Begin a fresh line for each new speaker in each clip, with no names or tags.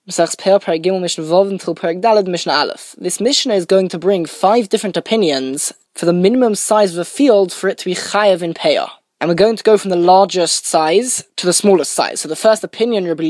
This Mishnah is going to bring 5 different opinions for the minimum size of a field for it to be chayav in payah. And we're going to go from the largest size to the smallest size. So the first opinion, Rabbi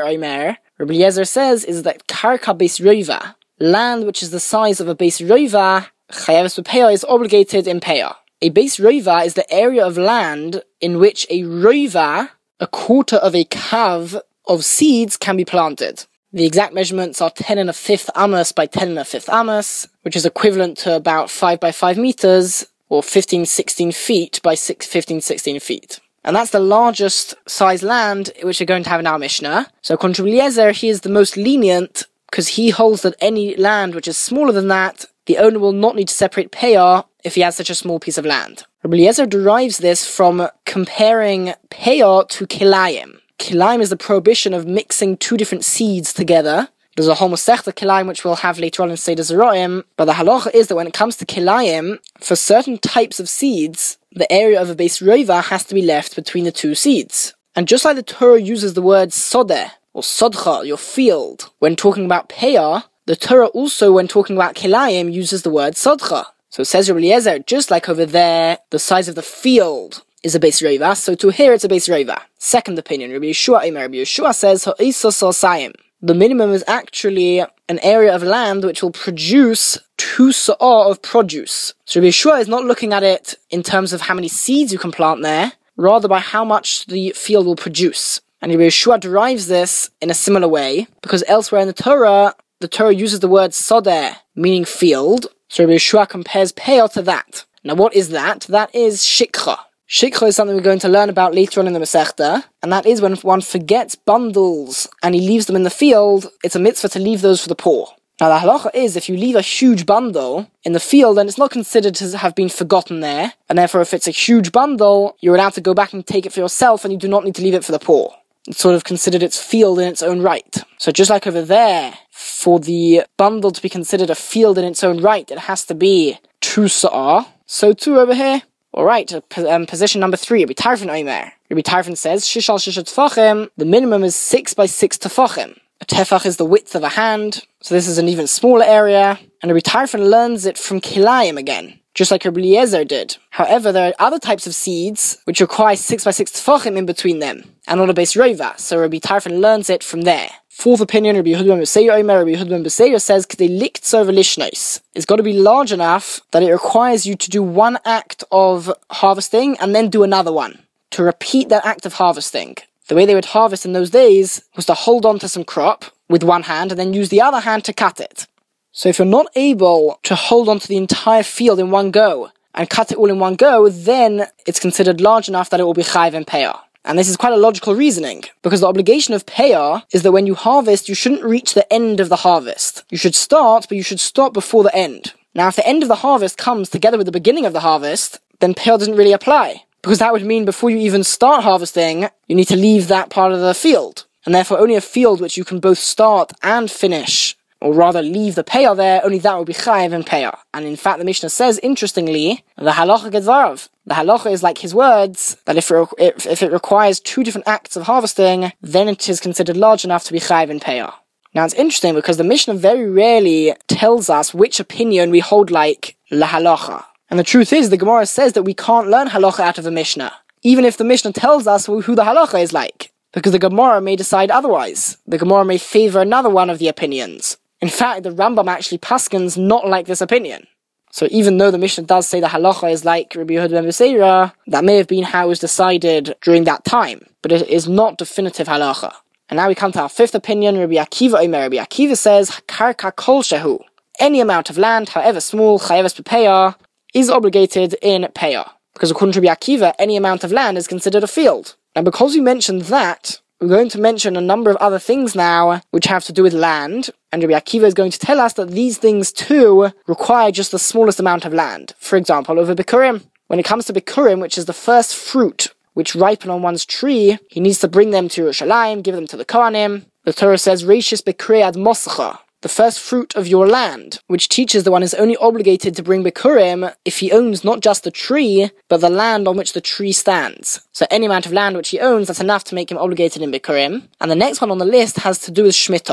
Eliezer says, is that karka beis rova, land which is the size of a beis rova, chayav b'payah, is obligated in payah. A beis rova is the area of land in which a rova, a quarter of a kav of seeds, can be planted. The exact measurements are 10 1/5 amos by 10 1/5 amos, which is equivalent to about 5 by 5 meters, or 15-16 feet by 15-16 feet. And that's the largest size land which we're going to have in our Mishnah. So according to Eliezer, he is the most lenient, because he holds that any land which is smaller than that, the owner will not need to separate payah if he has such a small piece of land. Rabbi Eliezer derives this from comparing payah to kilayim. Kilayim is the prohibition of mixing 2 different seeds together. There's a whole Masechta kilayim which we'll have later on in Seder Zeraim, but the halacha is that when it comes to kilayim, for certain types of seeds, the area of a beis rova has to be left between the 2 seeds. And just like the Torah uses the word sodeh, or sodcha, your field, when talking about payah, the Torah also, when talking about kilayim, uses the word sodcha. So it says Rabbi Eliezer, just like over there, the size of the field is a beis rova, so to here it's a beis rova. Second opinion, Rabbi Yeshua says, ha'isas osayim. The minimum is actually an area of land which will produce 2 sa'ah of produce. So Rabbi Yeshua is not looking at it in terms of how many seeds you can plant there, rather by how much the field will produce. And Rabbi Yeshua derives this in a similar way, because elsewhere in the Torah uses the word sodeh, meaning field. So Rabbi Yeshua compares payah to that. Now what is that? That is shikha. Shikha is something we're going to learn about later on in the Masechta, and that is when one forgets bundles and he leaves them in the field, it's a mitzvah to leave those for the poor. Now the halacha is, if you leave a huge bundle in the field, then it's not considered to have been forgotten there, and therefore if it's a huge bundle, you're allowed to go back and take it for yourself, and you do not need to leave it for the poor. It's sort of considered its field in its own right. So just like over there, for the bundle to be considered a field in its own right, it has to be 2 sa'ah. So too over here. Alright, position number 3, Rabbi Tarfon Omer. Rabbi Tarfon says, Shishal Shisha Tefachim, the minimum is 6 by 6 tefachim. A tefach is the width of a hand, so this is an even smaller area, and Rabbi Tarfon learns it from kilayim again, just like Rabbi Eliezer did. However, there are other types of seeds which require 6 by 6 tefachim in between them, and on a beis rova, so Rabbi Tarfon learns it from there. Fourth opinion, Rabbi Yehuda ben Beseir Omer. Rabbi Yehuda ben Beseir says, K'dei liktzo v'lishnos. It's got to be large enough that it requires you to do one act of harvesting and then do another one, to repeat that act of harvesting. The way they would harvest in those days was to hold on to some crop with one hand and then use the other hand to cut it. So if you're not able to hold on to the entire field in one go and cut it all in one go, then it's considered large enough that it will be chayav in payah. And this is quite a logical reasoning, because the obligation of payah is that when you harvest, you shouldn't reach the end of the harvest. You should start, but you should stop before the end. Now, if the end of the harvest comes together with the beginning of the harvest, then payah doesn't really apply, because that would mean before you even start harvesting, you need to leave that part of the field. And therefore, only a field which you can both start and finish, or rather leave the payah there, only that will be chayav in payah. And in fact, the Mishnah says, interestingly, the halacha gedvarav. The halacha is like his words, that if it requires 2 different acts of harvesting, then it is considered large enough to be chayav in payah. Now it's interesting because the Mishnah very rarely tells us which opinion we hold like la halacha. And the truth is, the Gemara says that we can't learn halacha out of the Mishnah, even if the Mishnah tells us who the halacha is like, because the Gemara may decide otherwise. The Gemara may favor another one of the opinions. In fact, the Rambam actually paskins not like this opinion. So even though the Mishnah does say the halacha is like Rabbi Yehuda ben Beseira, that may have been how it was decided during that time, but it is not definitive halacha. And now we come to our 5th opinion, Rabbi Akiva Omer. Rabbi Akiva says, Karka kol shehu. Any amount of land, however small, chayaves b'payah, is obligated in payah. Because according to Rabbi Akiva, any amount of land is considered a field. And because we mentioned that, we're going to mention a number of other things now which have to do with land, and Rabbi Akiva is going to tell us that these things too require just the smallest amount of land. For example, over Bikurim. When it comes to Bikurim, which is the first fruit which ripen on one's tree, he needs to bring them to Yerushalayim, give them to the Kohanim. The Torah says, Reishis Bikurei ad Moscha, the first fruit of your land, which teaches that one is only obligated to bring Bikurim if he owns not just the tree, but the land on which the tree stands. So any amount of land which he owns, that's enough to make him obligated in Bikurim. And the next one on the list has to do with Shemitah.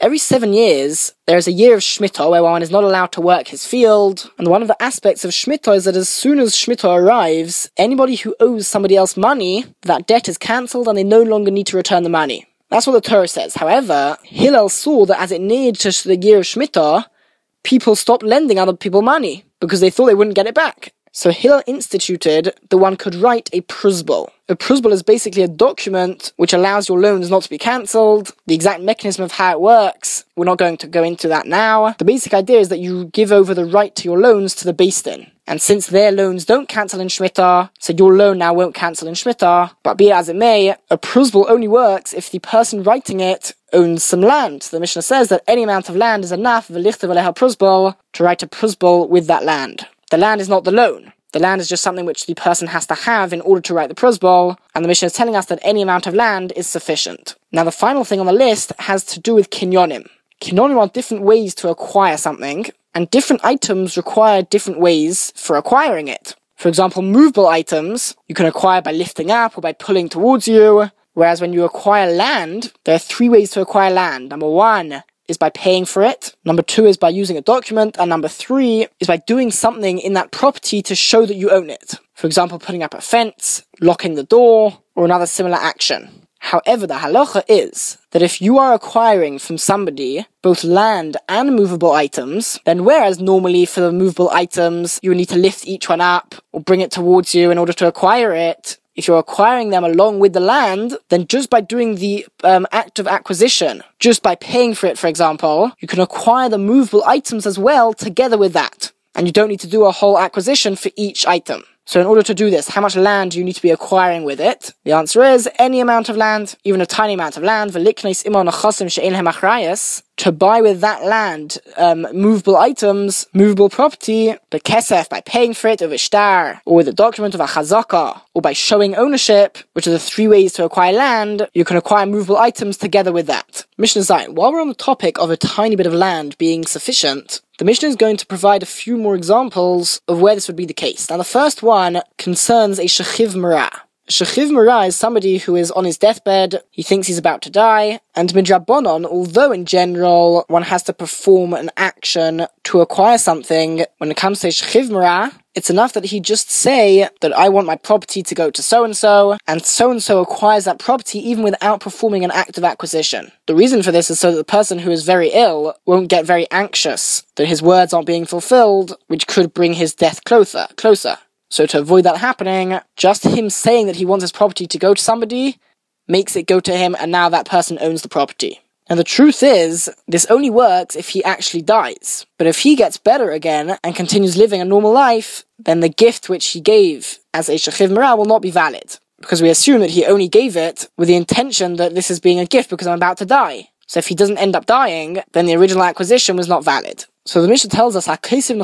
every 7 years, there is a year of Shemitah where one is not allowed to work his field, and one of the aspects of Shemitah is that as soon as Shemitah arrives, anybody who owes somebody else money, that debt is cancelled and they no longer need to return the money. That's what the Torah says. However, Hillel saw that as it neared to the year of Shemitah, people stopped lending other people money because they thought they wouldn't get it back. So Hillel instituted that one could write a pruzbul. A pruzbul is basically a document which allows your loans not to be cancelled. The exact mechanism of how it works, we're not going to go into that now. The basic idea is that you give over the right to your loans to the Beis Din. And since their loans don't cancel in Shemitah, so your loan now won't cancel in Shemitah, but be it as it may, a pruzbul only works if the person writing it owns some land. The Mishnah says that any amount of land is enough, v'lichtav aleha pruzbul, to write a pruzbul with that land. The land is not the loan. The land is just something which the person has to have in order to write the pruzbul, and the Mishnah is telling us that any amount of land is sufficient. Now the final thing on the list has to do with kinyonim. Kinyonim are different ways to acquire something, and different items require different ways for acquiring it. For example, movable items you can acquire by lifting up or by pulling towards you, whereas when you acquire land, there are 3 ways to acquire land. Number 1 is by paying for it, number 2 is by using a document, and number 3 is by doing something in that property to show that you own it. For example, putting up a fence, locking the door, or another similar action. However, the halacha is that if you are acquiring from somebody both land and movable items, then whereas normally for the movable items you would need to lift each one up or bring it towards you in order to acquire it, if you're acquiring them along with the land, then just by doing the act of acquisition, just by paying for it, for example, you can acquire the movable items as well together with that. And you don't need to do a whole acquisition for each item. So in order to do this, how much land do you need to be acquiring with it? The answer is any amount of land, even a tiny amount of land, to buy with that land movable items, movable property, bekesef, by paying for it, or v'shtar, or with a document of a chazaka, or by showing ownership, which are the 3 ways to acquire land. You can acquire movable items together with that. Mishnah Zayin, while we're on the topic of a tiny bit of land being sufficient, the Mishnah is going to provide a few more examples of where this would be the case. Now the first one concerns a shechiv marah. Shechiv marah is somebody who is on his deathbed, he thinks he's about to die, and midrabanon, although in general one has to perform an action to acquire something, when it comes to shechiv marah, it's enough that he just say that I want my property to go to so-and-so acquires that property even without performing an act of acquisition. The reason for this is so that the person who is very ill won't get very anxious that his words aren't being fulfilled, which could bring his death closer. So to avoid that happening, just him saying that he wants his property to go to somebody makes it go to him, and now that person owns the property. And the truth is, this only works if he actually dies. But if he gets better again and continues living a normal life, then the gift which he gave as a shechiv marah will not be valid. Because we assume that he only gave it with the intention that this is being a gift because I'm about to die. So if he doesn't end up dying, then the original acquisition was not valid. So the Mishnah tells us,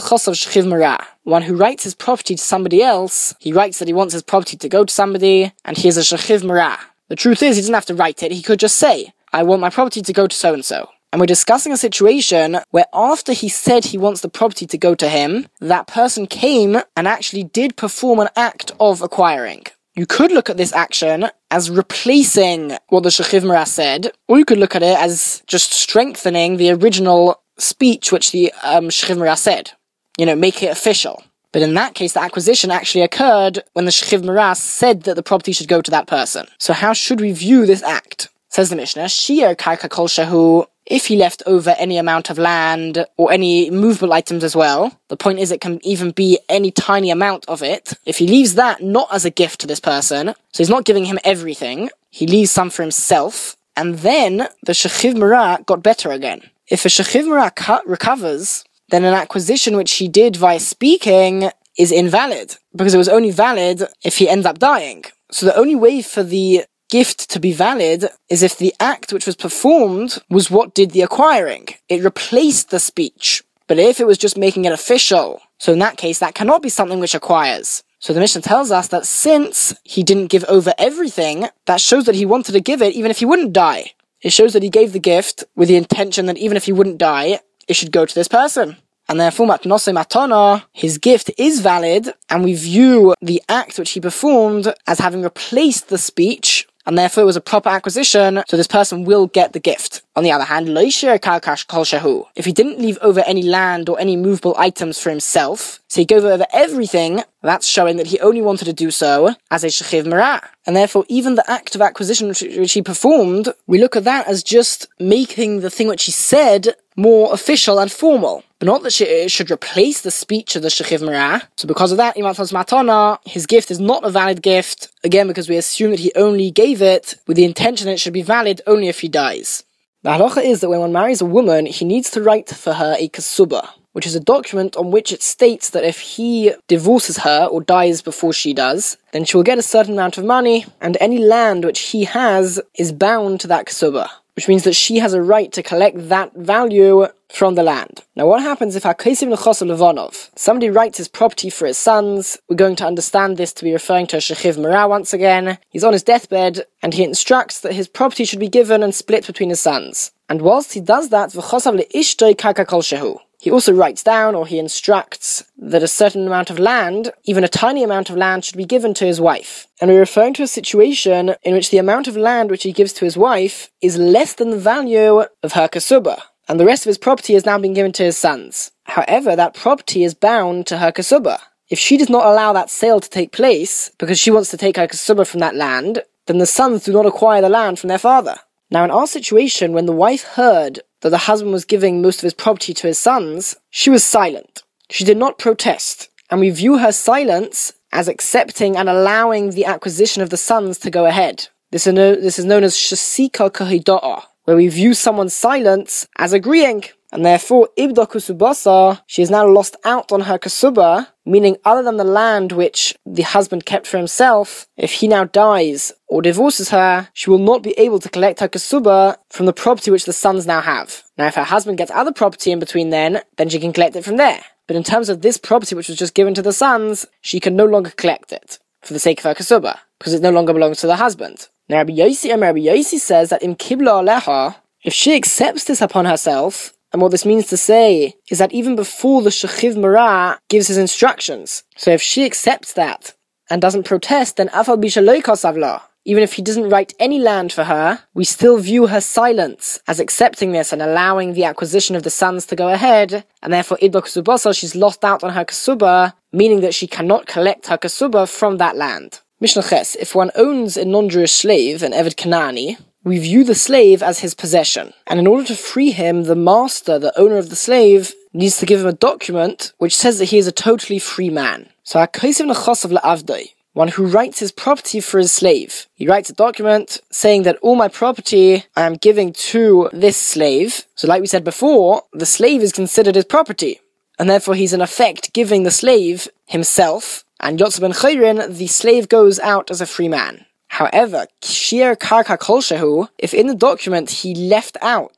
one who writes his property to somebody else, he writes that he wants his property to go to somebody, and he is a shechiv marah. The truth is, he doesn't have to write it, he could just say, I want my property to go to so-and-so. And we're discussing a situation where after he said he wants the property to go to him, that person came and actually did perform an act of acquiring. You could look at this action as replacing what the shechiv marah said, or you could look at it as just strengthening the original speech which the shechiv marah said. Make it official. But in that case, the acquisition actually occurred when the shechiv marah said that the property should go to that person. So how should we view this act? Says the Mishnah, Shi'er karka kol shehu, if he left over any amount of land, or any movable items as well, the point is it can even be any tiny amount of it. If he leaves that not as a gift to this person, so he's not giving him everything, he leaves some for himself, and then the shechiv marah got better again. If a shechiv marah recovers, then an acquisition which he did via speaking is invalid, because it was only valid if he ends up dying. So the only way for the gift to be valid is if the act which was performed was what did the acquiring. It replaced the speech. But if it was just making it official, so in that case, that cannot be something which acquires. So the Mishnah tells us that since he didn't give over everything, that shows that he wanted to give it even if he wouldn't die. It shows that he gave the gift with the intention that even if he wouldn't die, it should go to this person. And therefore, matnose matana, his gift is valid, and we view the act which he performed as having replaced the speech, and therefore it was a proper acquisition, so this person will get the gift. On the other hand, if he didn't leave over any land or any movable items for himself, so he gave over everything, that's showing that he only wanted to do so as a shechiv merah. And therefore, even the act of acquisition which he performed, we look at that as just making the thing which he said more official and formal, but not that it should replace the speech of the shechiv merah. So because of that, imatos matana, his gift is not a valid gift, again because we assume that he only gave it with the intention that it should be valid only if he dies. The halacha is that when one marries a woman, he needs to write for her a kasubah, which is a document on which it states that if he divorces her or dies before she does, then she will get a certain amount of money, and any land which he has is bound to that kasubah, which means that she has a right to collect that value from the land. Now what happens if somebody writes his property for his sons? We're going to understand this to be referring to a shechiv merah once again. He's on his deathbed, and he instructs that his property should be given and split between his sons. And whilst he does that, he also writes down, or he instructs, that a certain amount of land, even a tiny amount of land, should be given to his wife. And we're referring to a situation in which the amount of land which he gives to his wife is less than the value of her kasubah, and the rest of his property has now been given to his sons. However, that property is bound to her kasubah. If she does not allow that sale to take place, because she wants to take her kasubah from that land, then the sons do not acquire the land from their father. Now in our situation, when the wife heard that the husband was giving most of his property to his sons, she was silent. She did not protest, and we view her silence as accepting and allowing the acquisition of the sons to go ahead. This is known as shasika kahida'ah, where we view someone's silence as agreeing, and therefore ibda kusubasa, she has now lost out on her kasubah, meaning other than the land which the husband kept for himself, if he now dies or divorces her, she will not be able to collect her kasubah from the property which the sons now have. Now if her husband gets other property in between then she can collect it from there. But in terms of this property which was just given to the sons, she can no longer collect it for the sake of her kasubah, because it no longer belongs to the husband. Now Rabbi Yossi says that im kibla aleha, if she accepts this upon herself, and what this means to say is that even before the shechiv merah gives his instructions, so if she accepts that and doesn't protest, then afal bisha lo kosavla, even if he doesn't write any land for her, we still view her silence as accepting this and allowing the acquisition of the sons to go ahead, and therefore idba kasubasa, she's lost out on her kasubah, meaning that she cannot collect her kasubah from that land. Mishnah Ches, if one owns a non-Jewish slave, an Eved Kanani, we view the slave as his possession, and in order to free him, the master, the owner of the slave, needs to give him a document which says that he is a totally free man. So one who writes his property for his slave. He writes a document saying that all my property I am giving to this slave. So like we said before, the slave is considered his property, and therefore he's in effect giving the slave himself, and Yotze ben Chayrin, the slave goes out as a free man. However, Kshir Karka Kolshehu, if in the document he left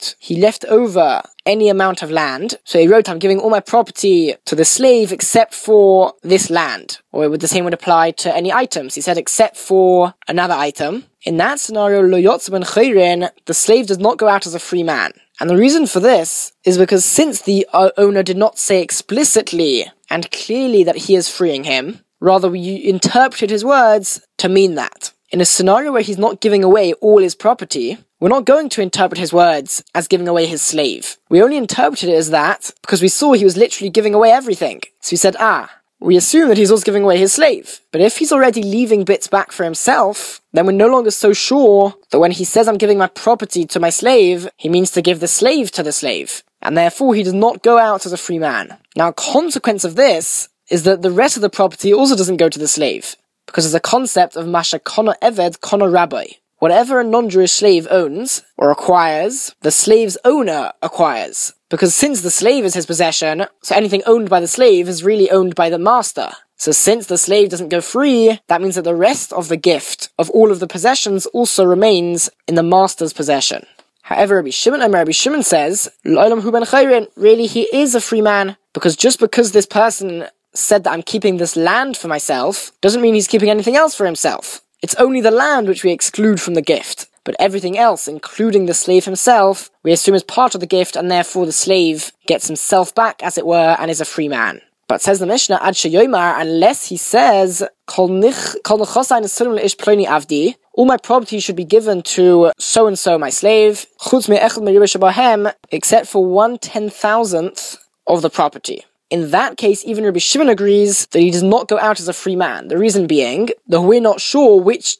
over any amount of land, so he wrote, I'm giving all my property to the slave except for this land, or the same would apply to any items. He said, except for another item. In that scenario, Lo Yotze ben Chayrin, the slave does not go out as a free man. And the reason for this is because since the owner did not say explicitly and clearly that he is freeing him, rather we interpreted his words to mean that. In a scenario where he's not giving away all his property, we're not going to interpret his words as giving away his slave. We only interpreted it as that because we saw he was literally giving away everything. So we said, we assume that he's also giving away his slave. But if he's already leaving bits back for himself, then we're no longer so sure that when he says I'm giving my property to my slave, he means to give the slave to the slave. And therefore he does not go out as a free man. Now a consequence of this is that the rest of the property also doesn't go to the slave, because there's a concept of Masha Kono Eved Kono Rabbi. Whatever a non-Jewish slave owns or acquires, the slave's owner acquires. Because since the slave is his possession, so anything owned by the slave is really owned by the master. So since the slave doesn't go free, that means that the rest of the gift of all of the possessions also remains in the master's possession. However, Rabbi Shimon says, L'olam hu ben chayrin, really he is a free man, because just because this person said that I'm keeping this land for myself, doesn't mean he's keeping anything else for himself. It's only the land which we exclude from the gift, but everything else, including the slave himself, we assume is part of the gift, and therefore the slave gets himself back, as it were, and is a free man. But says the Mishnah, Ad Sheyomar, unless he says, all all my property should be given to so-and-so, my slave, except for 1/10,000th of the property. In that case, even Rabbi Shimon agrees that he does not go out as a free man. The reason being that we're not sure which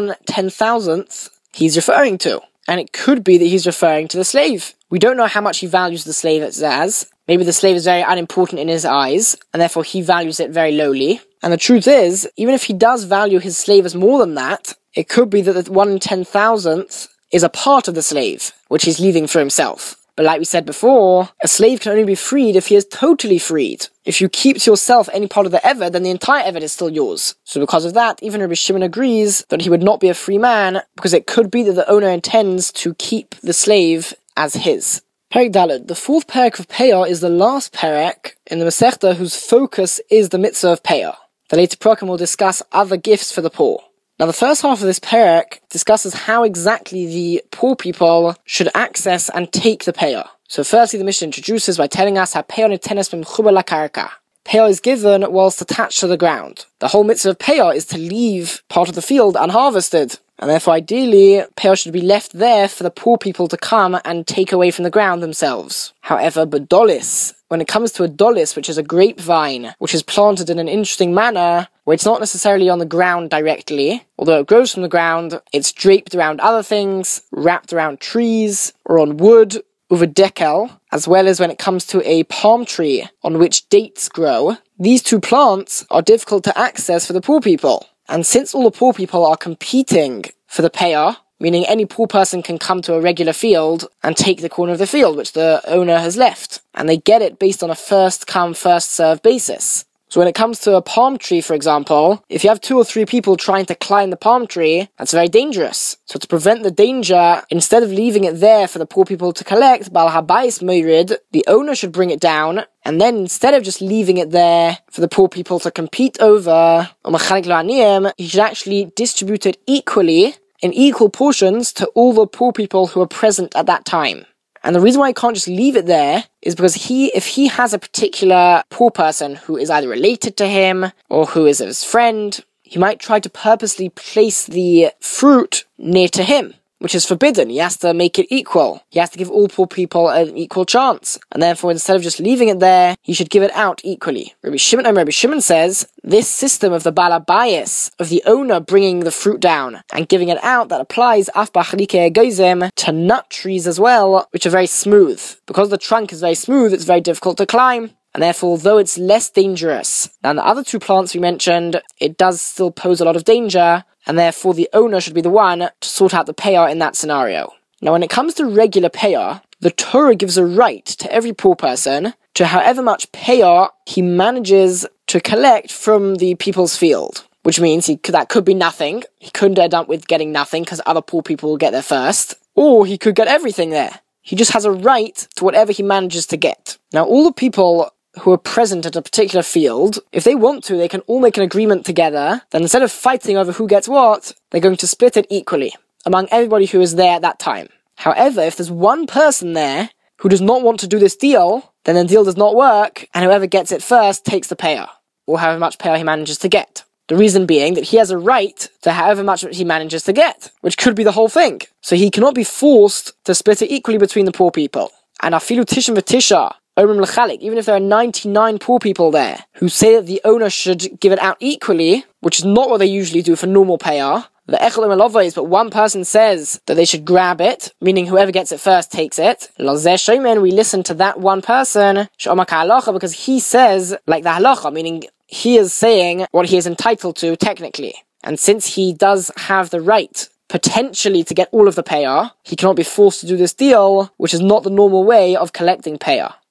1/10,000th he's referring to. And it could be that he's referring to the slave. We don't know how much he values the slave as. Maybe the slave is very unimportant in his eyes, and therefore he values it very lowly. And the truth is, even if he does value his slave as more than that, it could be that the 1/10,000th is a part of the slave, which he's leaving for himself. But like we said before, a slave can only be freed if he is totally freed. If you keep to yourself any part of the eved, then the entire eved is still yours. So because of that, even Rabbi Shimon agrees that he would not be a free man, because it could be that the owner intends to keep the slave as his. Perek Daled. The fourth perek of Peyah is the last perek in the Masechta whose focus is the mitzvah of Peyah. The later Prokim will discuss other gifts for the poor. Now the first half of this perek discusses how exactly the poor people should access and take the Peyah. So firstly the Mishnah introduces by telling us how Peyah nitenes b'mechubar lakarka. Peyah is given whilst attached to the ground. The whole mitzvah of Peyah is to leave part of the field unharvested. And therefore ideally, Peyah should be left there for the poor people to come and take away from the ground themselves. However, Badolis, when it comes to a dolis, which is a grapevine, which is planted in an interesting manner, where it's not necessarily on the ground directly, although it grows from the ground, it's draped around other things, wrapped around trees, or on wood, over dekel, as well as when it comes to a palm tree on which dates grow. These two plants are difficult to access for the poor people. And since all the poor people are competing for the Peyah, meaning any poor person can come to a regular field and take the corner of the field which the owner has left, and they get it based on a first-come, first-served basis. So when it comes to a palm tree, for example, if you have 2 or 3 people trying to climb the palm tree, that's very dangerous. So to prevent the danger, instead of leaving it there for the poor people to collect, Baal Habayis Meirid, the owner should bring it down, and then instead of just leaving it there for the poor people to compete over, he should actually distribute it equally, in equal portions, to all the poor people who are present at that time. And the reason why he can't just leave it there is because if he has a particular poor person who is either related to him or who is his friend, he might try to purposely place the fruit near to him, which is forbidden. He has to make it equal. He has to give all poor people an equal chance. And therefore, instead of just leaving it there, he should give it out equally. Rabbi Shimon says, this system of the Baal Habayis, of the owner bringing the fruit down and giving it out, that applies af b'achlike egoizim to nut trees as well, which are very smooth. Because the trunk is very smooth, it's very difficult to climb. And therefore, although it's less dangerous than the other 2 plants we mentioned, it does still pose a lot of danger, and therefore the owner should be the one to sort out the Peyah in that scenario. Now when it comes to regular Peyah, the Torah gives a right to every poor person to however much Peyah he manages to collect from the people's field. Which means that could be nothing. He couldn't end up with getting nothing because other poor people will get there first. Or he could get everything there. He just has a right to whatever he manages to get. Now all the people who are present at a particular field, if they want to, they can all make an agreement together. Then instead of fighting over who gets what, they're going to split it equally among everybody who is there at that time. However, if there's one person there who does not want to do this deal, then the deal does not work, and whoever gets it first takes the Peyah, or however much Peyah he manages to get. The reason being that he has a right to however much he manages to get, which could be the whole thing. So he cannot be forced to split it equally between the poor people. And afilu tishin v'tisha, even if there are 99 poor people there who say that the owner should give it out equally, which is not what they usually do for normal Peyah, the echel emelovah is, but one person says that they should grab it, meaning whoever gets it first takes it. Lazeh shomen, we listen to that one person, she'omar ka'halacha, because he says like the halacha, meaning he is saying what he is entitled to technically. And since he does have the right potentially to get all of the Peyah, he cannot be forced to do this deal, which is not the normal way of collecting Peyah.